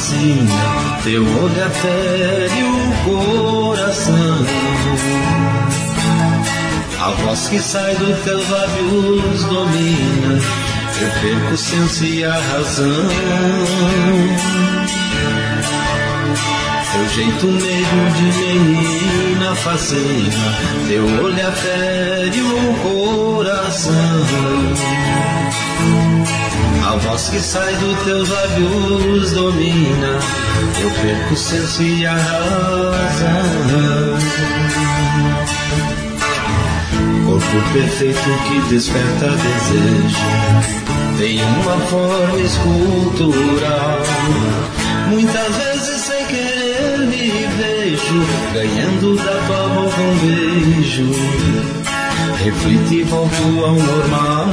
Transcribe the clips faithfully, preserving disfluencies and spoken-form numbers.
fascina, teu olhar fere o coração. A voz que sai dos teus lábios domina, eu perco o senso e a razão. Teu jeito meio de menina fascina, teu olhar fere o coração. A voz que sai dos teus lábios domina, eu perco o senso e a razão. Corpo perfeito que desperta desejo, tem uma forma escultural. Muitas vezes sem querer me vejo, ganhando da tua boca um beijo. Reflito e volto ao normal.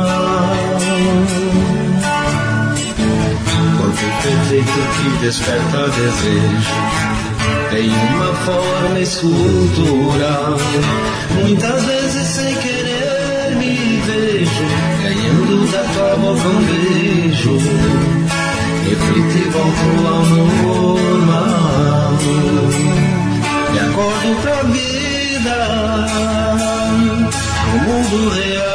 Corpo perfeito que desperta desejo, tem uma forma escultural. Muitas vezes sem querer me vejo, ganhando da tua boca um beijo. Reflito e volto ao normal. E acordo pra vida, no mundo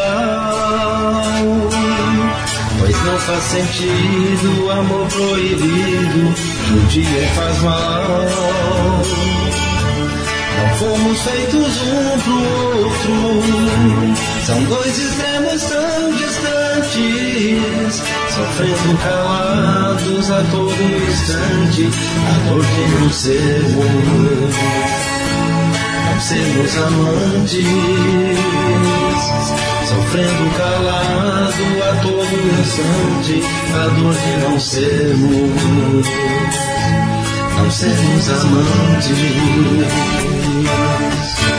real. Pois não faz sentido amor proibido, judia faz mal. Não fomos feitos um pro outro, são dois extremos tão distantes, sofrendo calados a todo instante, a dor de não sermos, não sermos amantes, sofrendo calado a todo instante, a dor de não sermos, não sermos amantes.